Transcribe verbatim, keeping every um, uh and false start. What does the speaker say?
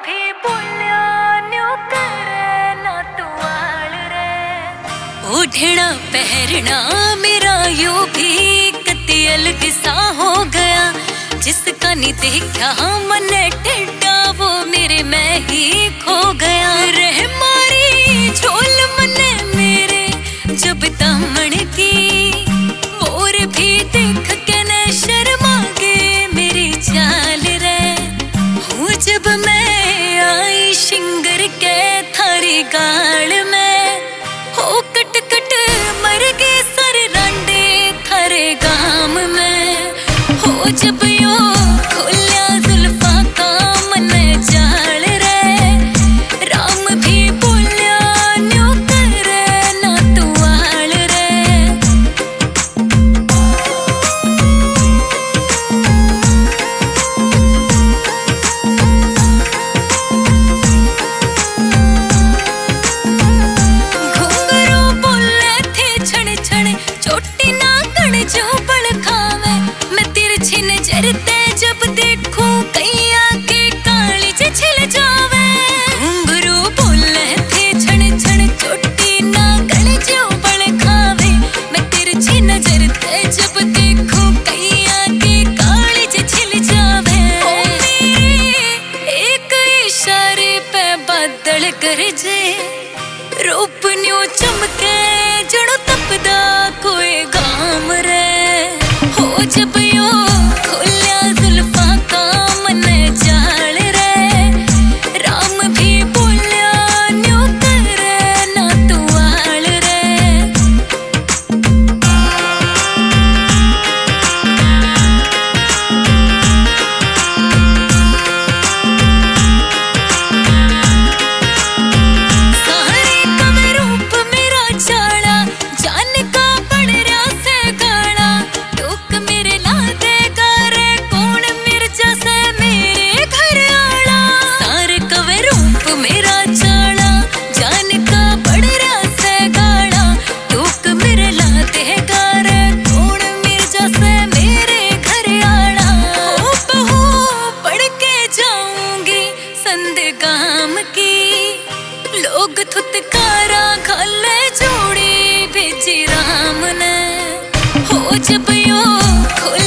भी बोलिया न्यू करे ना तू आल रे। ओढ़ना पहरना मेरा यू भी कति अलग सा हो गया, जिसका नहीं देखा मन टेढ़ा वो मेरे में ही खो गया। रह मारी झोल मन मेरे जब दामन की, मोर भी देख के न शर्मा गे मेरी चाल रे। हूँ जब मैं आई शिंगर के थारी गाल में, हो कट कट मर गए सर रांडे थारे गाम में। हो जब यो खुल्या जुल्फा का मन जाल रे, राम भी बोलिया न्यू करे ना तू आल रे। घुंघरू बोले थे छण छण चोटी ना कण जो बल खावे, मैं तिरछी नजर ते जब देखूं कैया के काली जे छिल जावे। घुंघरू बोले थे छण छण चोटी ना कण जो बल खावे, मैं तिरछी नजर ते जब देखूं कैया के काली जे छिल जावे। ओ मेरे एक इशारे पे बादल गरजे, रूप न्यू चमके जड़ो तपदा कोई गाम रे। हो जब यो खुल्या जुल्फा का मन जाल रे, राम भी बोलिया न्यू करे ना तू आल रे। सारे कवे रूप मेरा चाला, जान का बन रहा से गाला। टोक मेरे ला देगा रे कौन मिर्जा से मेरे घर आला। सारे कवे रूप मेरा चाला, जान का बन रहा से गाला। टोक मेरे ला देगा रे कौन मिर्जा से मेरे घर आला। हो बहू पढ़ के जाऊंगी संद गाम की, लोग थुतकारा खाले जोड़ी भेजी राम ने। हो जब यो खुल